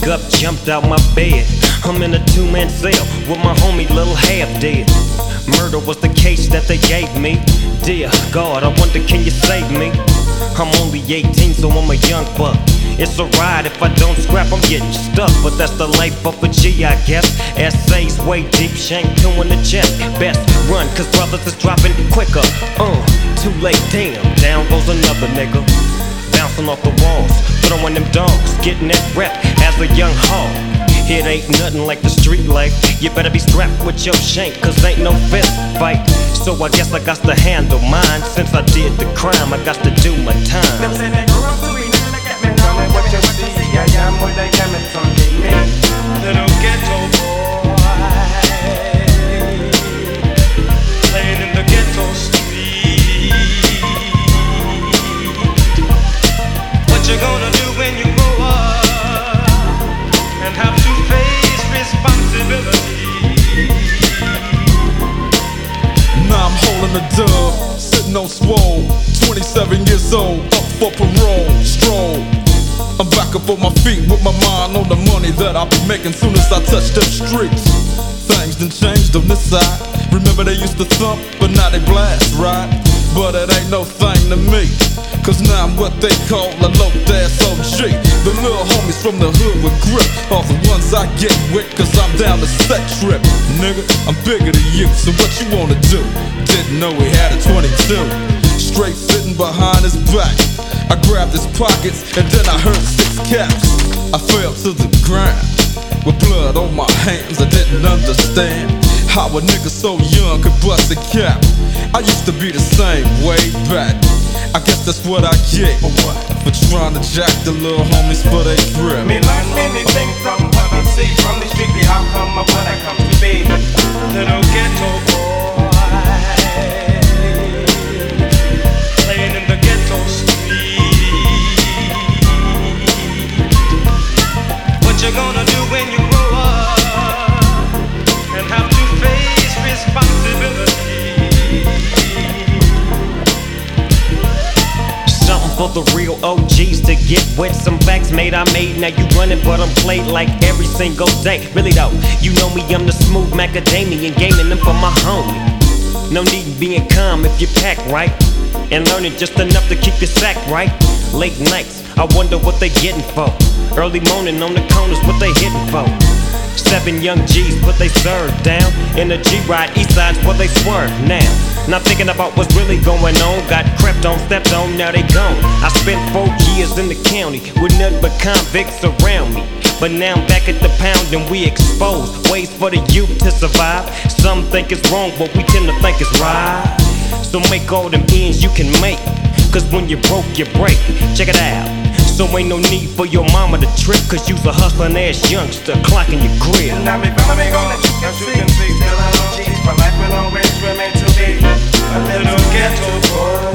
wake up, jumped out my bed. I'm in a two-man cell with my homie Lil Half Dead. Murder was the case that they gave me. Dear God, I wonder can you save me? I'm only 18, so I'm a young buck. It's a ride, if I don't scrap, I'm getting stuck. But that's the life of a G, I guess. Essays way deep, shank two in the chest. Best run, cause brothers is dropping quicker. Too late, damn, down goes another nigga. Bouncing off the walls, throwing them dogs, getting that rep as a young hog. It ain't nothing like the street life. You better be strapped with your shank, cause ain't no fist fight. So I guess I got to handle mine. Since I did the crime, I got to do my time. Tell me what you see, I am what I am, it's on me. Little ghetto boy, playing in the ghetto street. What you gonna do when you grow up and have to face responsibility? Now I'm holding a dub, sitting on swole, 27 years old, up for parole, stroll. I'm back up on my feet with my mind on the money that I'll be making soon as I touch them streets. Things done changed on this side. Remember they used to thump, but now they blast, right? But it ain't no thing to me, cause now I'm what they call a low-ass OG. The little homies from the hood with grip are the ones I get with, cause I'm down the set trip. Nigga, I'm bigger than you, so what you wanna do? Didn't know we had a 22. Straight sitting behind his back, I grabbed his pockets and then I heard 6 caps. I fell to the ground with blood on my hands. I didn't understand how a nigga so young could bust a cap. I used to be the same way back. I guess that's what I get for trying to jack the little homies for they grip. Me learn many things from what I see, from the street, the outcome of what I come to be. Little ghetto boy, playing in the ghetto street. What you gonna do when you grow up and have to face responsibility? Something for the real OGs to get with. Some facts made I made, now you running, but I'm played like every single day. Really though, you know me, I'm the smooth macadamian, gaming them for my homie. No need in being calm if you pack right, and learning just enough to keep your sack right. Late nights, I wonder what they getting for. Early morning on the corners, what they hitting for. 7 young G's put they serve down in a G-Ride, east side's where they swerve now. Not thinking about what's really going on. Got crept on, stepped on, now they gone. I spent 4 years in the county with nothing but convicts around me. But now I'm back at the pound and we exposed ways for the youth to survive. Some think it's wrong, but we tend to think it's right. So make all them ends you can make, cause when you're broke, you break. Check it out. So ain't no need for your mama to trip, cause you's a hustling ass youngster clocking your crib. Now me family gonna as you can see, still I know cheese, but life will always remain to be a little ghetto boy.